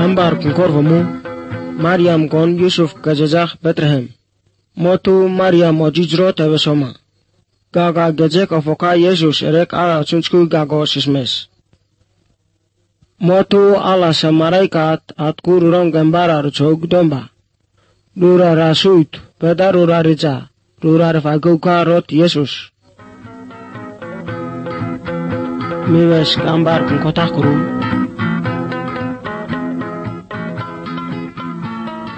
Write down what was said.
gambar kun korvamu Maryam kon Yusuf gajajah Bethlehem. Motu Maryam ojijro tebe soma. Gaga gajek ofoka Yesus erek ala cunsku gago sismes. Motu ala samaraikat at kururong gambara rucog domba. Lura rasut peda rura rica. Rura refaguka rot Yesus. Miwes gambar kun kotak kurum.